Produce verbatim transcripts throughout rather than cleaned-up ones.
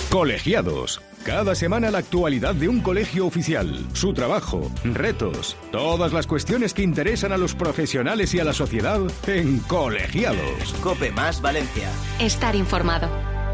Colegiados. Cada semana la actualidad de un colegio oficial, su trabajo, retos, todas las cuestiones que interesan a los profesionales y a la sociedad en Colegiados. COPE más Valencia. Estar informado.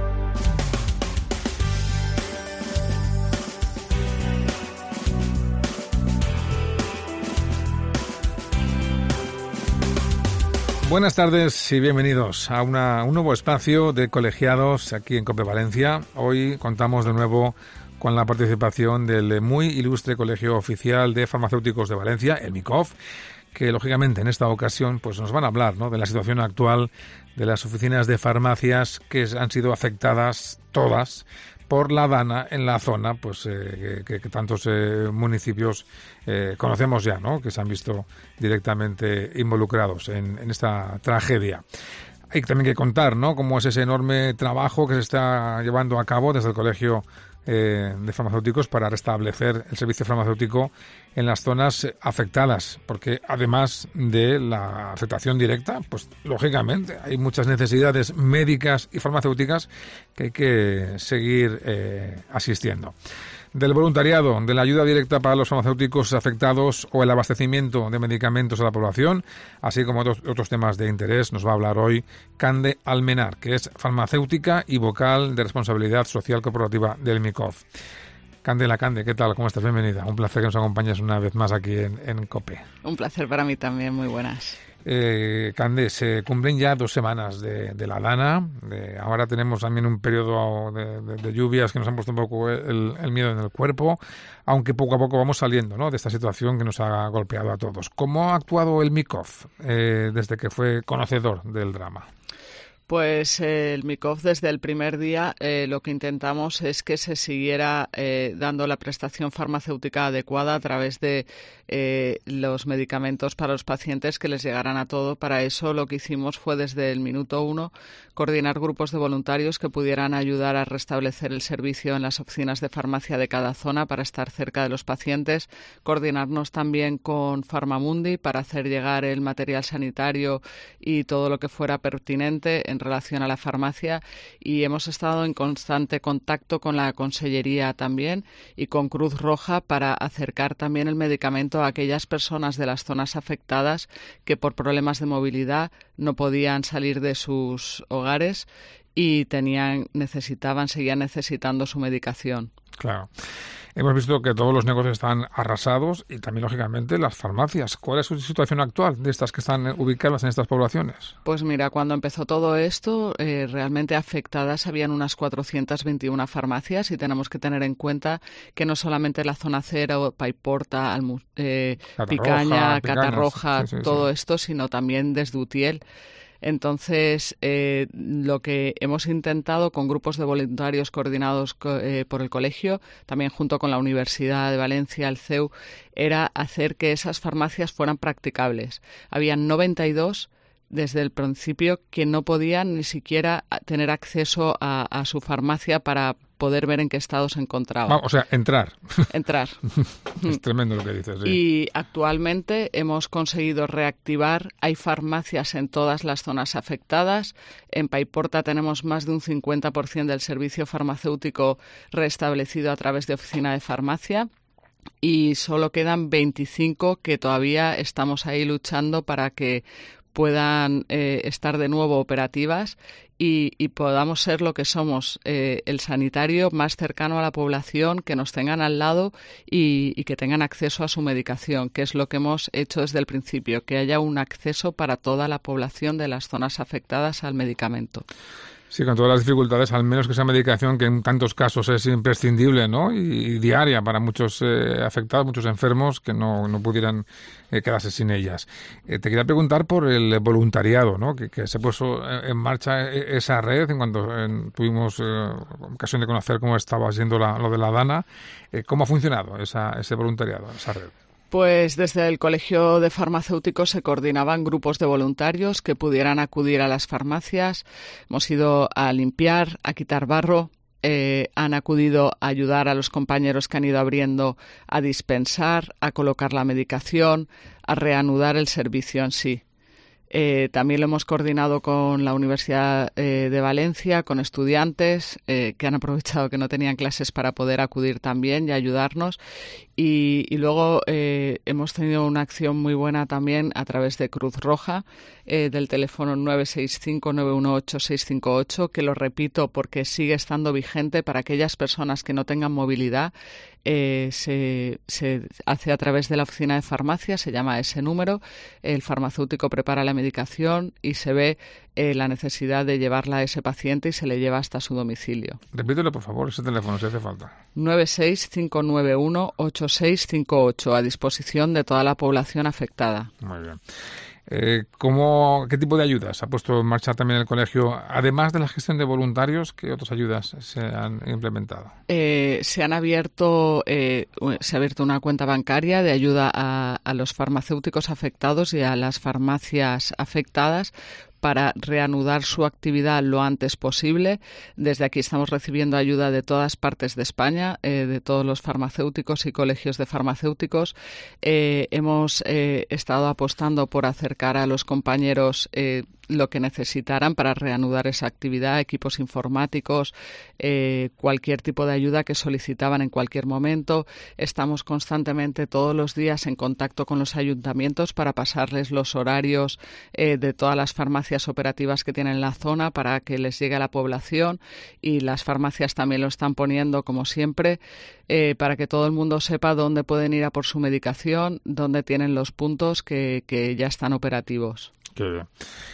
Buenas tardes y bienvenidos a una, un nuevo espacio de Colegiados aquí en COPE Valencia. Hoy contamos de nuevo con la participación del muy ilustre Colegio Oficial de Farmacéuticos de Valencia, el MICOF, que lógicamente en esta ocasión pues nos van a hablar, ¿no?, de la situación actual de las oficinas de farmacias que han sido afectadas todas por la DANA en la zona, pues eh, que, que tantos eh, municipios eh, conocemos ya, ¿no?, que se han visto directamente involucrados en, en esta tragedia. Hay también que contar, ¿no?, cómo es ese enorme trabajo que se está llevando a cabo desde el Colegio eh, de Farmacéuticos para restablecer el servicio farmacéutico en las zonas afectadas, porque además de la afectación directa, pues lógicamente hay muchas necesidades médicas y farmacéuticas que hay que seguir eh, asistiendo. Del voluntariado, de la ayuda directa para los farmacéuticos afectados o el abastecimiento de medicamentos a la población, así como otros, otros temas de interés, nos va a hablar hoy Cande Almenar, que es farmacéutica y vocal de responsabilidad social corporativa del MICOF. Candela, Cande, ¿qué tal? ¿Cómo estás? Bienvenida. Un placer que nos acompañes una vez más aquí en, en COPE. Un placer para mí también, muy buenas. Eh, Cande, se cumplen ya dos semanas de, de la DANA. De, ahora tenemos también un periodo de, de, de lluvias que nos han puesto un poco el, el miedo en el cuerpo, aunque poco a poco vamos saliendo, ¿no?, de esta situación que nos ha golpeado a todos. ¿Cómo ha actuado el MICOF eh, desde que fue conocedor del drama? Pues eh, el MICOF desde el primer día eh, lo que intentamos es que se siguiera eh, dando la prestación farmacéutica adecuada a través de eh, los medicamentos para los pacientes que les llegaran a todo. Para eso lo que hicimos fue desde el minuto uno coordinar grupos de voluntarios que pudieran ayudar a restablecer el servicio en las oficinas de farmacia de cada zona para estar cerca de los pacientes, coordinarnos también con Farmamundi para hacer llegar el material sanitario y todo lo que fuera pertinente en relación a la farmacia, y hemos estado en constante contacto con la Consellería también y con Cruz Roja para acercar también el medicamento a aquellas personas de las zonas afectadas que por problemas de movilidad no podían salir de sus hogares y tenían, necesitaban, seguían necesitando su medicación. Claro. Hemos visto que todos los negocios están arrasados y también, lógicamente, las farmacias. ¿Cuál es su situación actual de estas que están ubicadas en estas poblaciones? Pues mira, cuando empezó todo esto, eh, realmente afectadas habían unas cuatrocientas veintiuna farmacias, y tenemos que tener en cuenta que no solamente la zona cero, Paiporta, Almu, eh, Catarroja, Picaña, Picañas, Catarroja, sí, sí, todo sí. esto, sino también desde Utiel. Entonces, eh, lo que hemos intentado con grupos de voluntarios coordinados eh, por el colegio, también junto con la Universidad de Valencia, el C E U, era hacer que esas farmacias fueran practicables. Habían noventa y dos desde el principio que no podían ni siquiera tener acceso a, a su farmacia para poder ver en qué estado se encontraba. O sea, entrar. Entrar. Es tremendo lo que dices. Sí. Y actualmente hemos conseguido reactivar, hay farmacias en todas las zonas afectadas. En Paiporta tenemos más de un cincuenta por ciento del servicio farmacéutico restablecido a través de oficina de farmacia. Y solo quedan veinticinco que todavía estamos ahí luchando para que puedan eh, estar de nuevo operativas y, y podamos ser lo que somos, eh, el sanitario más cercano a la población, que nos tengan al lado y, y que tengan acceso a su medicación, que es lo que hemos hecho desde el principio, que haya un acceso para toda la población de las zonas afectadas al medicamento. Sí, con todas las dificultades, al menos que esa medicación que en tantos casos es imprescindible, ¿no?, y, y diaria para muchos eh, afectados, muchos enfermos que no, no pudieran eh, quedarse sin ellas. Eh, te quería preguntar por el voluntariado, ¿no?, que, que se puso en marcha esa red en cuanto en, tuvimos eh, ocasión de conocer cómo estaba siendo la, lo de la DANA. Eh, ¿Cómo ha funcionado esa, ese voluntariado, esa red? Pues desde el Colegio de Farmacéuticos se coordinaban grupos de voluntarios que pudieran acudir a las farmacias. Hemos ido a limpiar, a quitar barro. Eh, han acudido a ayudar a los compañeros que han ido abriendo a dispensar, a colocar la medicación, a reanudar el servicio en sí. Eh, también lo hemos coordinado con la Universidad eh, de Valencia, con estudiantes eh, que han aprovechado que no tenían clases para poder acudir también y ayudarnos. Y, y luego eh, hemos tenido una acción muy buena también a través de Cruz Roja, eh, del teléfono nueve seis cinco, nueve uno ocho, seis cinco ocho, que lo repito porque sigue estando vigente para aquellas personas que no tengan movilidad. Eh, se, se hace a través de la oficina de farmacia, se llama ese número, el farmacéutico prepara la medicación y se ve eh, la necesidad de llevarla a ese paciente y se le lleva hasta su domicilio. Repítelo, por favor, ese teléfono, si hace falta. nueve seis cinco nueve uno ocho seis cinco ocho, a disposición de toda la población afectada. Muy bien. Eh, ¿cómo, ¿Qué tipo de ayudas ha puesto en marcha también el colegio? Además de la gestión de voluntarios, ¿qué otras ayudas se han implementado? Eh, se han abierto, eh, se ha abierto una cuenta bancaria de ayuda a, a los farmacéuticos afectados y a las farmacias afectadas para reanudar su actividad lo antes posible. Desde aquí estamos recibiendo ayuda de todas partes de España, eh, de todos los farmacéuticos y colegios de farmacéuticos. Eh, hemos eh, estado apostando por acercar a los compañeros eh, lo que necesitaran para reanudar esa actividad, equipos informáticos, eh, cualquier tipo de ayuda que solicitaban en cualquier momento. Estamos constantemente todos los días en contacto con los ayuntamientos para pasarles los horarios eh, de todas las farmacias operativas que tienen en la zona para que les llegue a la población, y las farmacias también lo están poniendo, como siempre, eh, para que todo el mundo sepa dónde pueden ir a por su medicación, dónde tienen los puntos que, que ya están operativos. Qué bien.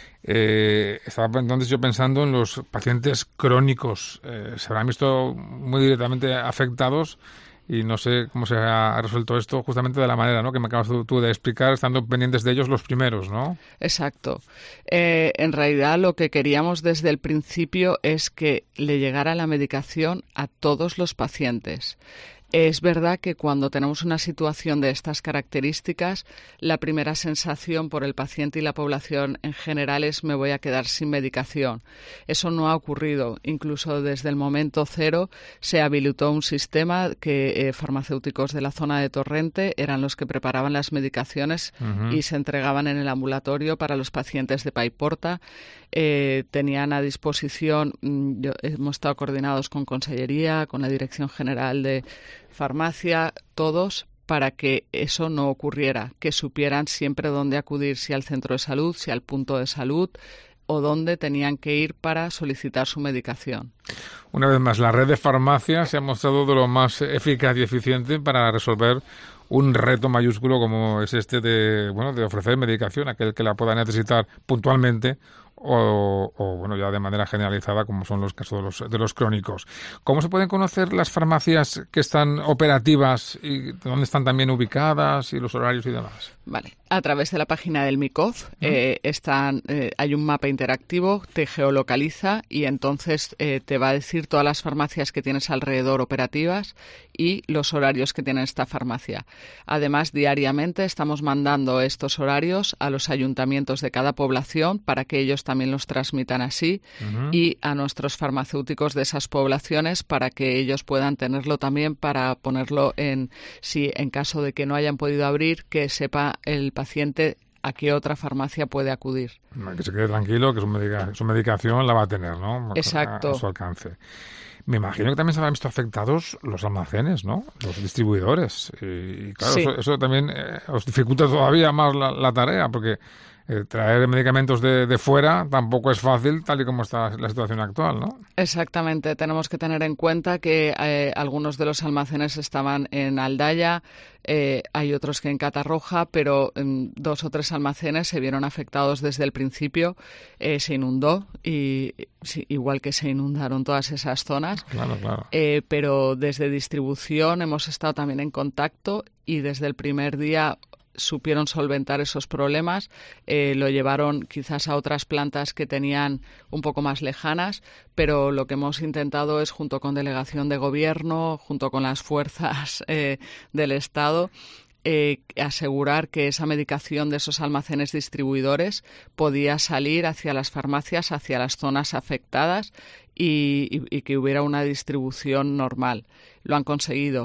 Eh, estaba entonces yo pensando en los pacientes crónicos. Eh, se habrán visto muy directamente afectados y no sé cómo se ha resuelto esto justamente de la manera, ¿no?, que me acabas tú de explicar, estando pendientes de ellos los primeros, ¿no? Exacto. Eh, en realidad lo que queríamos desde el principio es que le llegara la medicación a todos los pacientes. Es verdad que cuando tenemos una situación de estas características, la primera sensación por el paciente y la población en general es me voy a quedar sin medicación. Eso no ha ocurrido. Incluso desde el momento cero se habilitó un sistema que eh, farmacéuticos de la zona de Torrente eran los que preparaban las medicaciones uh-huh. y se entregaban en el ambulatorio para los pacientes de Paiporta. Eh, tenían a disposición, yo, hemos estado coordinados con Consellería, con la Dirección General de Farmacia, todos, para que eso no ocurriera, que supieran siempre dónde acudir, si al centro de salud, si al punto de salud, o dónde tenían que ir para solicitar su medicación. Una vez más, la red de farmacias se ha mostrado de lo más eficaz y eficiente para resolver un reto mayúsculo como es este de, bueno, de ofrecer medicación a aquel que la pueda necesitar puntualmente o, o bueno, ya de manera generalizada, como son los casos de los, de los crónicos. ¿Cómo se pueden conocer las farmacias que están operativas y dónde están también ubicadas y los horarios y demás? Vale, a través de la página del MICOF ¿Mm? eh, están, eh, hay un mapa interactivo, te geolocaliza y entonces eh, te va a decir todas las farmacias que tienes alrededor operativas y los horarios que tiene esta farmacia. Además, diariamente estamos mandando estos horarios a los ayuntamientos de cada población para que ellos también los transmitan así uh-huh. y a nuestros farmacéuticos de esas poblaciones para que ellos puedan tenerlo también para ponerlo en, si en caso de que no hayan podido abrir, que sepa el paciente a qué otra farmacia puede acudir. Que se quede tranquilo, que su, medica- su medicación la va a tener, ¿no? Exacto. A, a su alcance. Me imagino que también se habrán visto afectados los almacenes, ¿no? Los distribuidores. Y claro, sí. eso, eso también eh, os dificulta todavía más la, la tarea, porque eh, traer medicamentos de, de fuera tampoco es fácil, tal y como está la situación actual, ¿no? Exactamente. Tenemos que tener en cuenta que eh, algunos de los almacenes estaban en Aldaya, eh, hay otros que en Catarroja, pero eh, dos o tres almacenes se vieron afectados desde el principio. Eh, se inundó, y sí, igual que se inundaron todas esas zonas. Claro, claro. Eh, pero desde distribución hemos estado también en contacto y desde el primer día supieron solventar esos problemas, eh, lo llevaron quizás a otras plantas que tenían un poco más lejanas, pero lo que hemos intentado es, junto con delegación de gobierno, junto con las fuerzas eh, del Estado, Eh, asegurar que esa medicación de esos almacenes distribuidores podía salir hacia las farmacias, hacia las zonas afectadas y, y, y que hubiera una distribución normal. Lo han conseguido.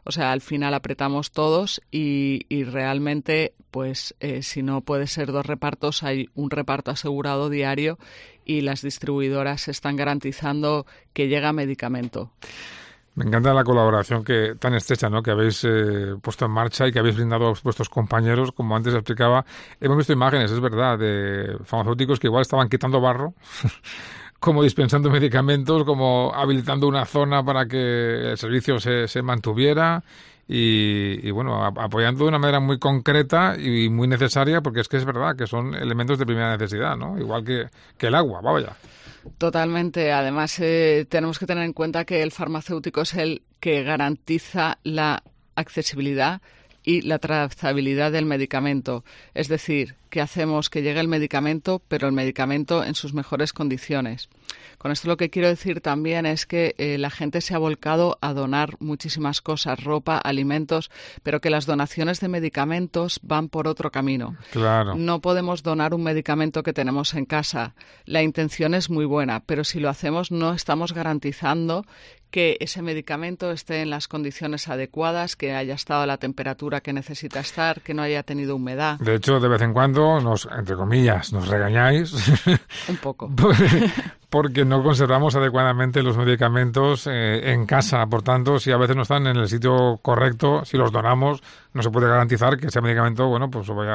O sea, al final apretamos todos y, y realmente, pues, eh, si no puede ser dos repartos, hay un reparto asegurado diario y las distribuidoras están garantizando que llega medicamento. Me encanta la colaboración que tan estrecha, ¿no?, que habéis eh, puesto en marcha y que habéis brindado a vuestros compañeros. Como antes explicaba, hemos visto imágenes, es verdad, de farmacéuticos que igual estaban quitando barro, como dispensando medicamentos, como habilitando una zona para que el servicio se, se mantuviera y, y, bueno, apoyando de una manera muy concreta y muy necesaria, porque es que es verdad que son elementos de primera necesidad, ¿no? Igual que, que el agua, vaya. Totalmente. Además, eh, tenemos que tener en cuenta que el farmacéutico es el que garantiza la accesibilidad y la trazabilidad del medicamento. Es decir, que hacemos que llegue el medicamento, pero el medicamento en sus mejores condiciones. Con esto lo que quiero decir también es que eh, la gente se ha volcado a donar muchísimas cosas, ropa, alimentos, pero que las donaciones de medicamentos van por otro camino. Claro. No podemos donar un medicamento que tenemos en casa. La intención es muy buena, pero si lo hacemos no estamos garantizando que ese medicamento esté en las condiciones adecuadas, que haya estado a la temperatura que necesita estar, que no haya tenido humedad. De hecho, de vez en cuando nos, entre comillas, nos regañáis. Un poco. Porque no conservamos adecuadamente los medicamentos eh, en casa. Por tanto, si a veces no están en el sitio correcto, si los donamos, no se puede garantizar que ese medicamento, bueno, pues vaya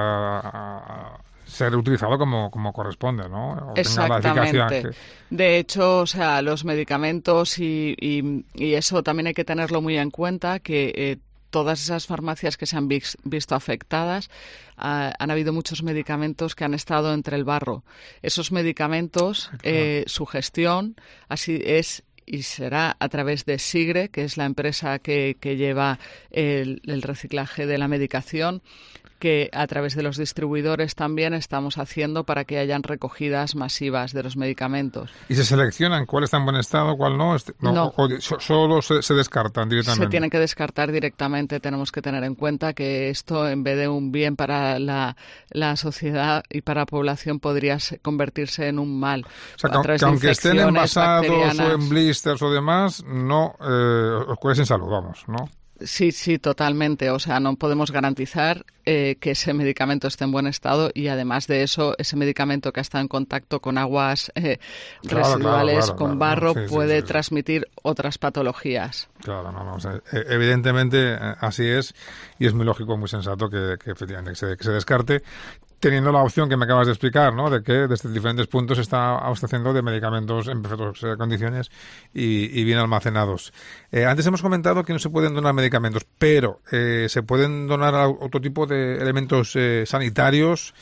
a ser utilizado como, como corresponde, ¿no? O exactamente. Que... De hecho, o sea, los medicamentos y, y, y eso también hay que tenerlo muy en cuenta, que eh, todas esas farmacias que se han vis, visto afectadas, uh, han habido muchos medicamentos que han estado entre el barro. Esos medicamentos, claro. eh, su gestión así es y será a través de Sigre, que es la empresa que, que lleva el, el reciclaje de la medicación, que a través de los distribuidores también estamos haciendo para que hayan recogidas masivas de los medicamentos. ¿Y se seleccionan cuál está en buen estado, cuál no? No, no. O, o, solo se, se descartan directamente. Se tienen que descartar directamente. Tenemos que tener en cuenta que esto, en vez de un bien para la, la sociedad y para la población, podría convertirse en un mal. O sea, que, que aunque estén envasados o en blisters o demás, no eh, os cuesta en salud, vamos, ¿no? Sí, sí, totalmente. O sea, no podemos garantizar eh, que ese medicamento esté en buen estado y, además de eso, ese medicamento que ha estado en contacto con aguas eh, claro, residuales, claro, claro, con claro, barro, no, sí, puede sí, sí, transmitir sí. otras patologías. Claro, no, no. O sea, evidentemente así es y es muy lógico, muy sensato que, que efectivamente que se, que se descarte, teniendo la opción que me acabas de explicar, ¿no?, de que desde diferentes puntos está abasteciendo de medicamentos en perfectas condiciones y, y bien almacenados. Eh, antes hemos comentado que no se pueden donar medicamentos, pero eh, se pueden donar otro tipo de elementos eh, sanitarios,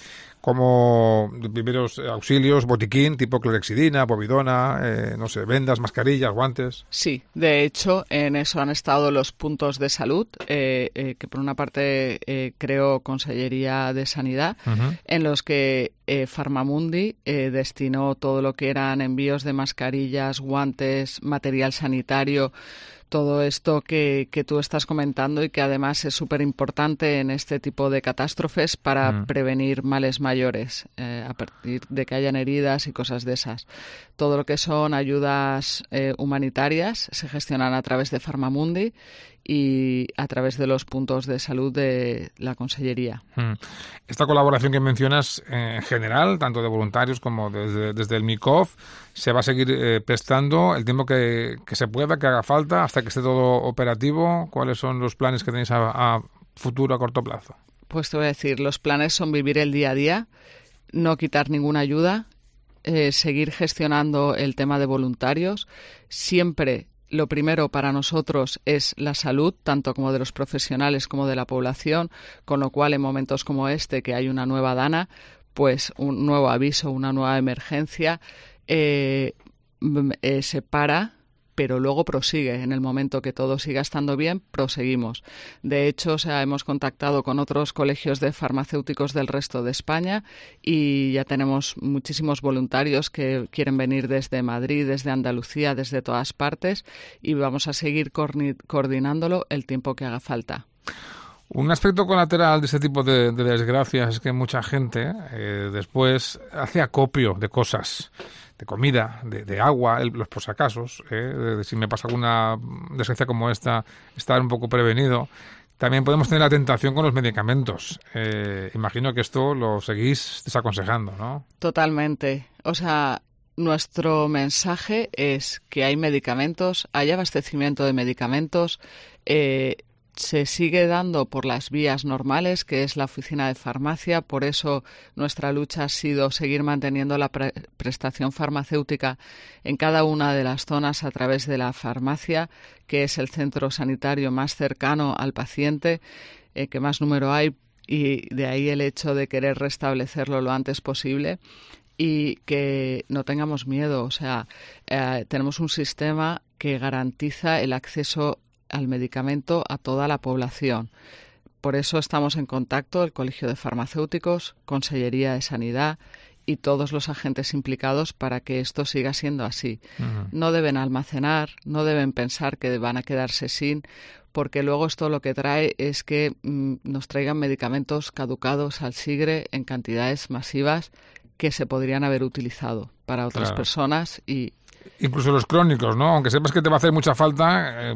como primeros auxilios, botiquín, tipo clorexidina, povidona, eh, no sé, vendas, mascarillas, guantes. Sí, de hecho, en eso han estado los puntos de salud, eh, eh, que por una parte eh, creó Consellería de Sanidad, uh-huh. en los que eh, Farmamundi eh, destinó todo lo que eran envíos de mascarillas, guantes, material sanitario, todo esto que, que tú estás comentando y que además es súper importante en este tipo de catástrofes para mm. prevenir males mayores, eh, a partir de que hayan heridas y cosas de esas. Todo lo que son ayudas eh, humanitarias se gestionan a través de Farmamundi y a través de los puntos de salud de la Consellería. Mm. Esta colaboración que mencionas eh, en general, tanto de voluntarios como desde, desde el MICOF, se va a seguir eh, prestando el tiempo que, que se pueda, que haga falta, hasta que esté todo operativo. ¿Cuáles son los planes que tenéis a, a futuro, a corto plazo? Pues te voy a decir, los planes son vivir el día a día, no quitar ninguna ayuda, eh, seguir gestionando el tema de voluntarios. Siempre lo primero para nosotros es la salud, tanto como de los profesionales como de la población, con lo cual en momentos como este, que hay una nueva dana, pues un nuevo aviso, una nueva emergencia, eh, eh, se para, pero luego prosigue. En el momento que todo siga estando bien, proseguimos. De hecho, o sea, hemos contactado con otros colegios de farmacéuticos del resto de España y ya tenemos muchísimos voluntarios que quieren venir desde Madrid, desde Andalucía, desde todas partes, y vamos a seguir coordinándolo el tiempo que haga falta. Un aspecto colateral de este tipo de, de desgracias es que mucha gente eh, después hace acopio de cosas. de comida, de, de agua, el, los posacasos, ¿eh? de, de si me pasa alguna desgracia como esta, estar un poco prevenido. También podemos tener la tentación con los medicamentos. Eh, imagino que esto lo seguís desaconsejando, ¿no? Totalmente. O sea, nuestro mensaje es que hay medicamentos, hay abastecimiento de medicamentos, eh, se sigue dando por las vías normales, que es la oficina de farmacia. Por eso nuestra lucha ha sido seguir manteniendo la pre- prestación farmacéutica en cada una de las zonas a través de la farmacia, que es el centro sanitario más cercano al paciente, eh, que más número hay, y de ahí el hecho de querer restablecerlo lo antes posible. Y que no tengamos miedo. O sea, eh, tenemos un sistema que garantiza el acceso al medicamento a toda la población. Por eso estamos en contacto el Colegio de Farmacéuticos, Consellería de Sanidad y todos los agentes implicados para que esto siga siendo así. Uh-huh. No deben almacenar, no deben pensar que van a quedarse sin, porque luego esto lo que trae es que mm, nos traigan medicamentos caducados al sigre en cantidades masivas que se podrían haber utilizado para otras claro. personas y incluso los crónicos, ¿no? Aunque sepas que te va a hacer mucha falta, eh,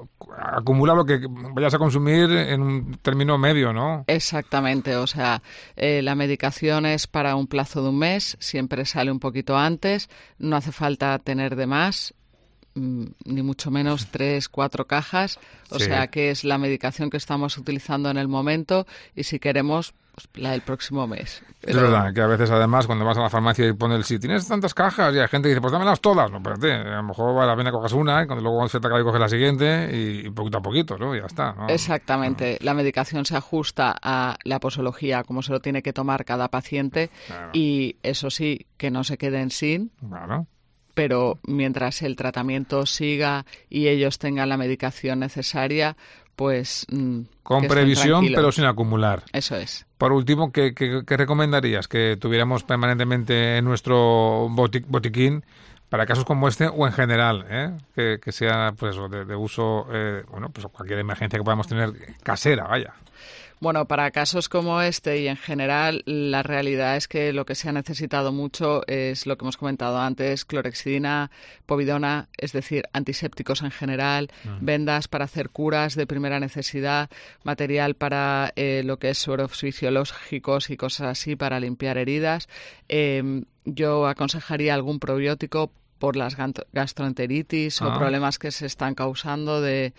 acumula lo que vayas a consumir en un término medio, ¿no? Exactamente, o sea, eh, la medicación es para un plazo de un mes, siempre sale un poquito antes, no hace falta tener de más, mm, ni mucho menos tres, cuatro cajas, o sí. sea que es la medicación que estamos utilizando en el momento y si queremos la del próximo mes. Pero... Es verdad que a veces además cuando vas a la farmacia y pone el sí, tienes tantas cajas y hay gente que dice, pues dámelas todas. No, espérate, a lo mejor vale la pena que cojas una y cuando luego se te acaba y coges la siguiente y, y poquito a poquito, ¿no? Y ya está, ¿no? Exactamente. No. La medicación se ajusta a la posología, como se lo tiene que tomar cada paciente claro. y eso sí, que no se queden sin. Claro. Pero mientras el tratamiento siga y ellos tengan la medicación necesaria, pues... Mmm, con previsión, pero sin acumular. Eso es. Por último, ¿qué, qué, qué recomendarías? Que tuviéramos permanentemente en nuestro boti- botiquín para casos como este o en general, ¿eh? que, que sea pues de, de uso, eh, bueno, pues cualquier emergencia que podamos tener casera, vaya. Bueno, para casos como este y en general, la realidad es que lo que se ha necesitado mucho es lo que hemos comentado antes, clorexidina, povidona, es decir, antisépticos en general, uh-huh. vendas para hacer curas de primera necesidad, material para eh, lo que es sueros fisiológicos y cosas así para limpiar heridas. Eh, yo aconsejaría algún probiótico por las gastroenteritis ah. o problemas que se están causando de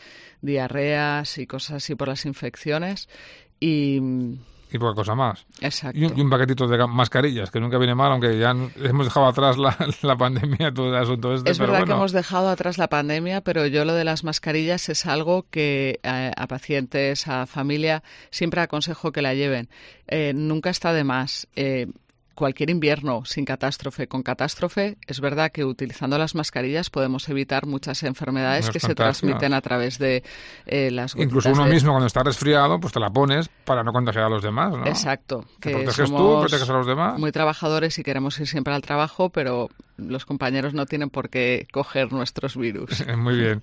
diarreas y cosas así por las infecciones. Y, y poca cosa más. Exacto. Y un, y un paquetito de mascarillas, que nunca viene mal, aunque ya hemos dejado atrás la, la pandemia, todo el asunto este. Es pero verdad bueno. que hemos dejado atrás la pandemia, pero yo lo de las mascarillas es algo que a, a pacientes, a familia, siempre aconsejo que la lleven. Eh, nunca está de más. Eh, Cualquier invierno sin catástrofe, con catástrofe, es verdad que utilizando las mascarillas podemos evitar muchas enfermedades Los que se transmiten a través de eh, las gotitas. Incluso uno de... mismo cuando está resfriado, pues te la pones para no contagiar a los demás, ¿no? Exacto. Te que proteges somos tú, proteges a los demás. Muy trabajadores y queremos ir siempre al trabajo, pero los compañeros no tienen por qué coger nuestros virus. Muy bien.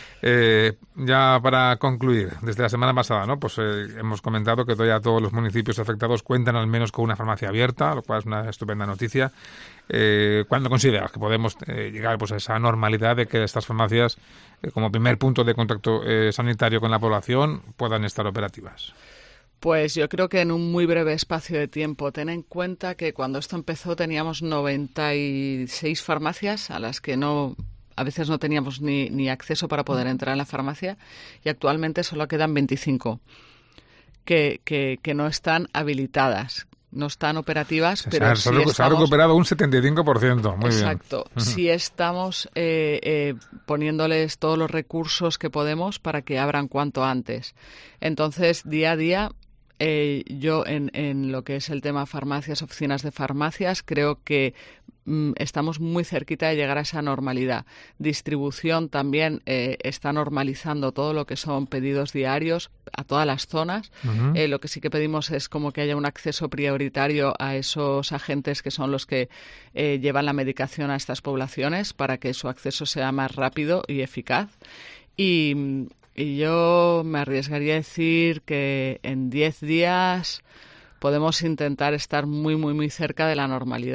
Eh, ya para concluir, desde la semana pasada, ¿no? Pues eh, hemos comentado que todavía todos los municipios afectados cuentan al menos con una farmacia abierta, lo cual es una estupenda noticia. Eh, ¿Cuándo consideras que podemos eh, llegar pues, a esa normalidad de que estas farmacias, eh, como primer punto de contacto eh, sanitario con la población, puedan estar operativas? Pues yo creo que en un muy breve espacio de tiempo. Ten en cuenta que cuando esto empezó teníamos noventa y seis farmacias a las que no... A veces no teníamos ni, ni acceso para poder entrar en la farmacia y actualmente solo quedan veinticinco que, que, que no están habilitadas, no están operativas, se pero ha, sí se, estamos... se ha recuperado un setenta y cinco por ciento. Muy Exacto. bien. Sí estamos eh, eh, poniéndoles todos los recursos que podemos para que abran cuanto antes. Entonces, día a día... Eh, yo en, en lo que es el tema farmacias, oficinas de farmacias, creo que mm, estamos muy cerquita de llegar a esa normalidad. Distribución también eh, está normalizando todo lo que son pedidos diarios a todas las zonas. Uh-huh. Eh, lo que sí que pedimos es como que haya un acceso prioritario a esos agentes que son los que eh, llevan la medicación a estas poblaciones para que su acceso sea más rápido y eficaz. Y... Y yo me arriesgaría a decir que en diez días podemos intentar estar muy, muy, muy cerca de la normalidad.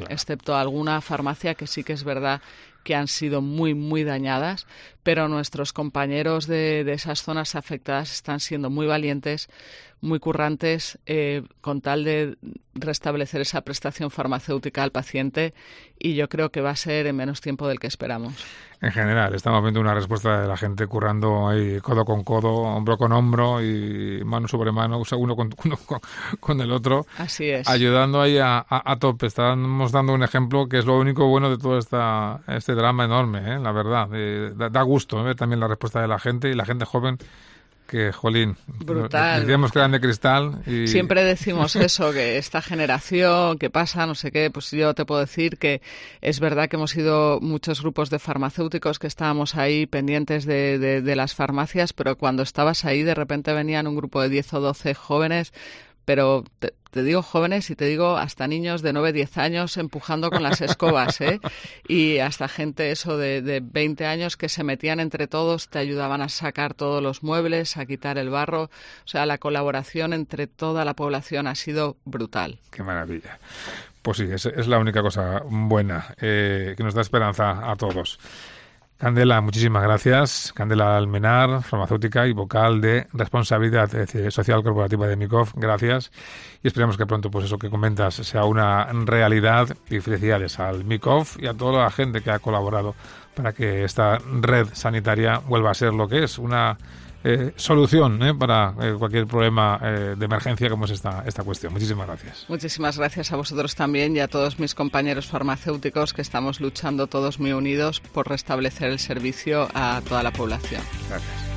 claro. Excepto alguna farmacia que sí que es verdad que han sido muy, muy dañadas, pero nuestros compañeros de, de esas zonas afectadas están siendo muy valientes, muy currantes, eh, con tal de restablecer esa prestación farmacéutica al paciente, y yo creo que va a ser en menos tiempo del que esperamos. En general, estamos viendo una respuesta de la gente currando ahí codo con codo, hombro con hombro y mano sobre mano, o sea, uno con, uno con, con el otro. Así es. Ayudando ahí a, a, a tope. Estamos dando un ejemplo que es lo único bueno de todo esta, este drama enorme, ¿eh? La verdad. Eh, da, da gusto ver ¿eh? también la respuesta de la gente y la gente joven. Que, jolín, brutal. Decíamos que eran de cristal. Y... Siempre decimos eso, que esta generación, que pasa, no sé qué, pues yo te puedo decir que es verdad que hemos sido muchos grupos de farmacéuticos que estábamos ahí pendientes de, de, de las farmacias, pero cuando estabas ahí de repente venían un grupo de diez o doce jóvenes, pero te, te digo jóvenes y te digo hasta niños de nueve, diez años empujando con las escobas, ¿eh? Y hasta gente eso de, de veinte años que se metían entre todos, te ayudaban a sacar todos los muebles, a quitar el barro. O sea, la colaboración entre toda la población ha sido brutal. Qué maravilla. Pues sí, es, es la única cosa buena eh, que nos da esperanza a todos. Candela, muchísimas gracias. Candela Almenar, farmacéutica y vocal de Responsabilidad Social Corporativa de MICOF. Gracias. Y esperamos que pronto, pues eso que comentas, sea una realidad. Y felicidades al MICOF y a toda la gente que ha colaborado para que esta red sanitaria vuelva a ser lo que es, una eh, solución ¿eh? para eh, cualquier problema eh, de emergencia como es esta, esta cuestión. Muchísimas gracias. Muchísimas gracias a vosotros también y a todos mis compañeros farmacéuticos que estamos luchando todos muy unidos por restablecer el servicio a toda la población. Gracias.